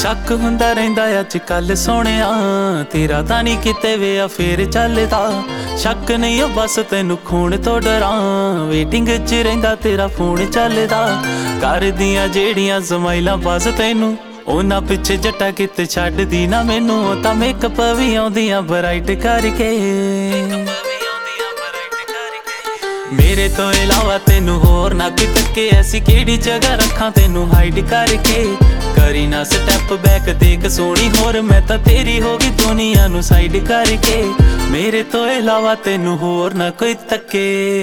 शक हुंदा रहिंदा अज कल सोहणिया, तेरा तां नहीं किते वे अफेयर चलदा। शक नहीं बस तैनू खून तो डरां, वेटिंग च रहिंदा तेरा फोन चलदा। करदियां जेड़ियां समाइलां बस तैनू, उन्हां पिछे जट्टा किते छड्डदी ना मैनू। तां मेकअप भी आउंदियां ब्राइट करके, मेरे तो इलावा तेनू होर ना कोई तके। ऐसी केड़ी जगह रखां तेनू हाइड करके। करी ना स्टैप बैक देख सोनी होर, मैं तां तेरी होगी दुनिया नू साइड करके। मेरे तो इलावा तेनू होर ना कोई तके।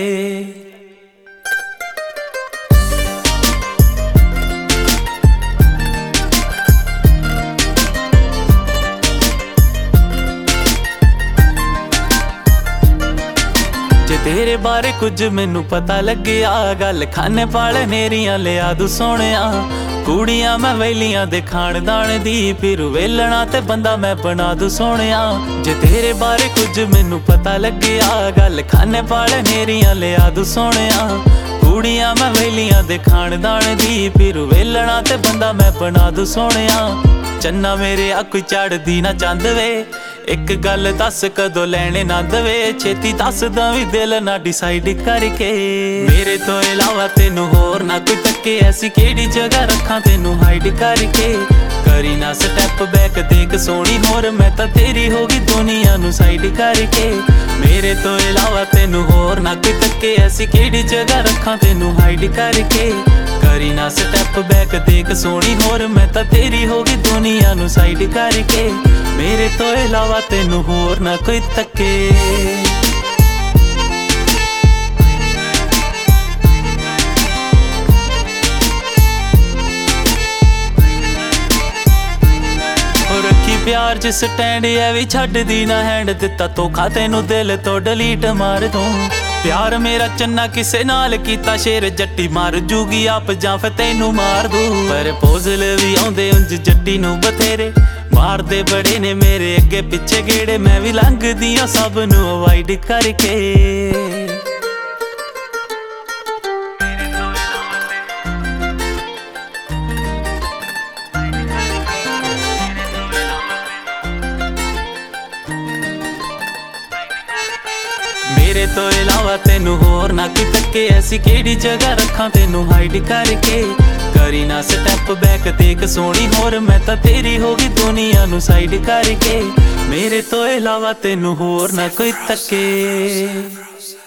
जे तेरे बारे कुछ मैनू पता लग्या, गल खाने पाले नेरियां लिया दू सोहणिया। कुड़ियां मैं वेलियां दे खानदान दी, फिर वेलना ते बंदा मैं बना दू सोहणिया। जे तेरे बारे कुछ मैनू पता लग्या, गल खाने पाले नेरियां लिया दू सोहणिया। कुड़ियां मैं वेलियां दे खानदान दी, फिर वेलना ते बंदा मैं बना दू सोहणिया। चन्ना मेरे कोई चढ़दी ना चंद वे, एक गल दस कदों लैने ना दवे। छेती दसदा भी दिल ना डिसाइड करके। मेरे तो इलावा तेनू होर ना कोई तके। ऐसी केड़ी जगह रखां तेनू हाइड करके। करी ना स्टैप बैक देख सोनी होर, मैं तां तेरी होगी दुनिया नू साइड करके। मेरे तो इलावा तेनू होर ना कोई तके। ऐसी केड़ी जगह रखां तेनू हाइड करके। करी ना स्टैप बैक देख सोनी होर, मैं तां तेरी होगी दुनिया नू साइड करके। मेरे तो इलावा तेनू होर ना कोई तके। रखी प्यार च स्टैंड है भी छड्डदी ना हैंड, दिता धोखा तेनू दिल तो डिलीट मार दूं। प्यार मेरा चन्ना किसे नाल कीता, शेर जट्टी मार जूगी आप जां फिर तेनू मार दूं। प्रपोजल भी आउंदे उंज जट्टी नू बथेरे, मारदे बड़े ने मेरे अगे पिछे गेड़े। मैं भी लंघदी आ सब नू अवॉइड करके। मेरे तो इलावा तेनू होर ना कोई तके। ऐसी केड़ी जगह रखां तेनू हाइड करके। करी ना स्टैप बैक देख सोनी होर, मैं तां तेरी होगी दुनिया नू साइड करके। मेरे तो इलावा तेनू होर ना कोई तके।